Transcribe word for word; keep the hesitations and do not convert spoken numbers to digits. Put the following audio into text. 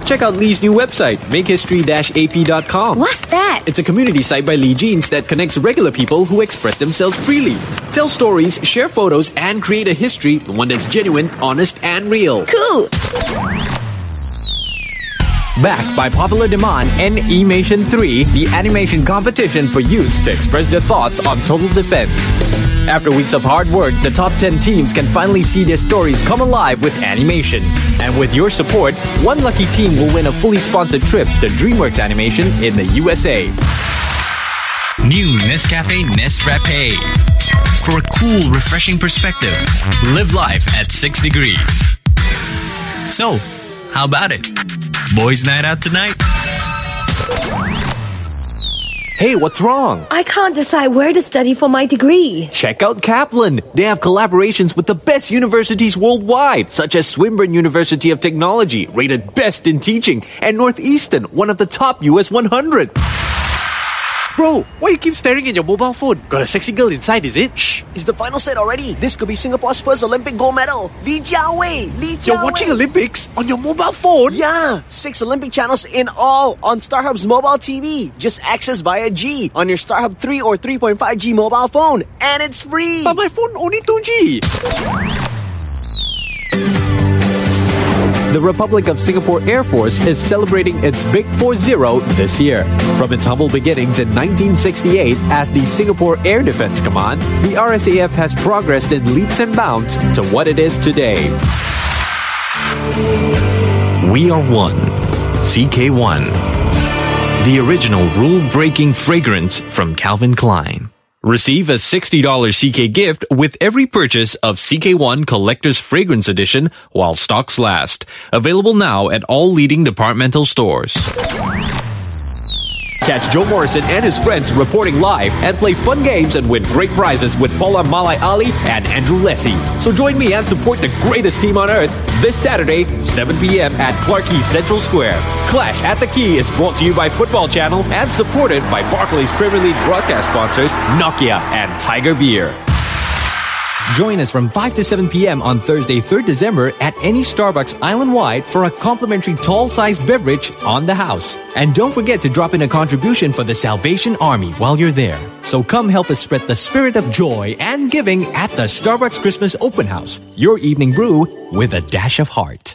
Check out Lee's new website, make history dash a p dot com. What's that? It's a community site by Lee Jeans that connects regular people who express themselves freely. Tell stories, share photos, and create a history, one that's genuine, honest, and real. Cool. Backed by popular demand, N-E-Mation three, the animation competition for youths to express their thoughts on total defense. After weeks of hard work, the top ten teams can finally see their stories come alive with animation. And with your support, one lucky team will win a fully sponsored trip to DreamWorks Animation in the U S A. New Nescafe Nesfrappe. For a cool, refreshing perspective, live life at six degrees. So, how about it? Boys' night out tonight? Hey, what's wrong? I can't decide where to study for my degree. Check out Kaplan. They have collaborations with the best universities worldwide, such as Swinburne University of Technology, rated best in teaching, and Northeastern, one of the top U S one hundred. Bro, why you keep staring at your mobile phone? Got a sexy girl inside, is it? Shh, it's the final set already. This could be Singapore's first Olympic gold medal. Li Jiawei, Li Jiawei. You're watching Olympics on your mobile phone? Yeah, six Olympic channels in all on StarHub's mobile T V. Just access via G on your StarHub three or three point five G mobile phone. And it's free. But my phone only two G. The Republic of Singapore Air Force is celebrating its Big four zero this year. From its humble beginnings in nineteen sixty-eight as the Singapore Air Defence Command, the R S A F has progressed in leaps and bounds to what it is today. We are one. C K one. The original rule-breaking fragrance from Calvin Klein. Receive a sixty dollars C K gift with every purchase of C K one Collector's Fragrance Edition while stocks last. Available now at all leading departmental stores. Catch Joe Morrison and his friends reporting live and play fun games and win great prizes with Paula Malay Ali and Andrew Lessie. So join me and support the greatest team on earth this Saturday, seven p.m. at Clarke Quay Central Square. Clash at the Key is brought to you by Football Channel and supported by Barclays Premier League broadcast sponsors Nokia and Tiger Beer. Join us from five to seven p.m. on Thursday, third December at any Starbucks island-wide for a complimentary tall-sized beverage on the house. And don't forget to drop in a contribution for the Salvation Army while you're there. So come help us spread the spirit of joy and giving at the Starbucks Christmas Open House. Your evening brew with a dash of heart.